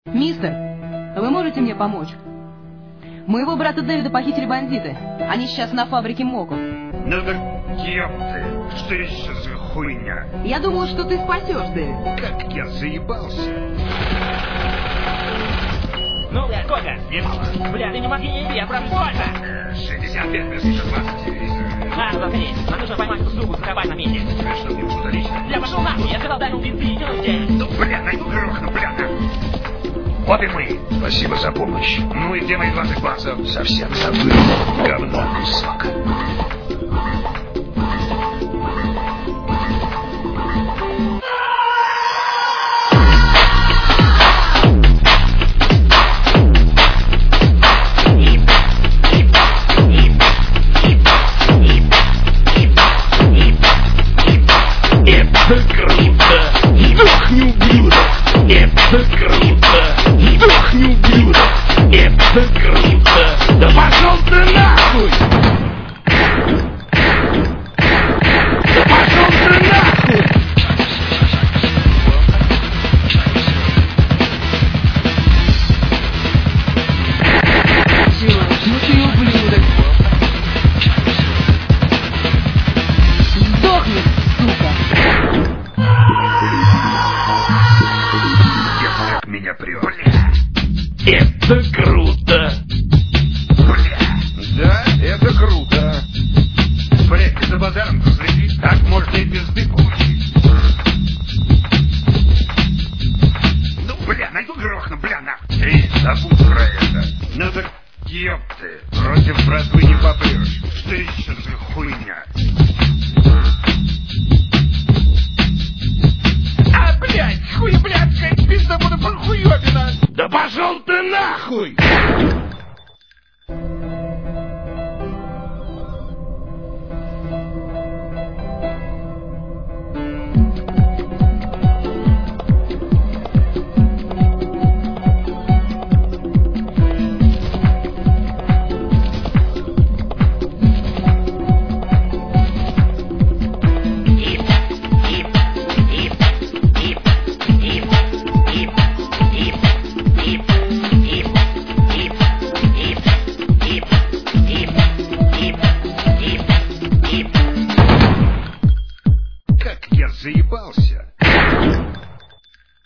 Мистер, вы можете мне помочь? Моего брата Дэвида похитили бандиты. Они сейчас на фабрике Моку. Ну так кем ты? Что еще за хуйня? Я думал, что ты спасешь, Дэвид. Как я заебался. Ну, бля, сколько? Немало. Бля, ты не мозги не еби, я прям сколько? 65 плюс еще 20 телевизор. Заткнись. Нам нужно поймать эту суку, закопать на месте. Что мне что-то лично? Бля, пошел нахуй, я сказал, дай ну ты идете. Ну, бля, найду грохну, бля, на. Вот и мы. Спасибо за помощь. Ну и где мои 20 баксов? Совсем забыл. Говно кусок. Это круто! Сдохни, ублюдок! Это круто! Сдохни, ублюдок! Это круто! Да пошел ты нахуй! Да пошел ты нахуй! Чего? Ну ты ублюдок. Сдохни, сука. Как меня прет. Бля. Это круто! Бля. Да, это круто. Блять, ты за базаром разлетишь. Так можно и пизды получить. Ну, бля, найду грохну, бля, на. Эй, забудь про это. Ну так, ёпты, против братвы не попрешь. Что еще за хуйня? А, блядь, хуеблядская пизда буду похуёбина! Да пошел ты нахуй!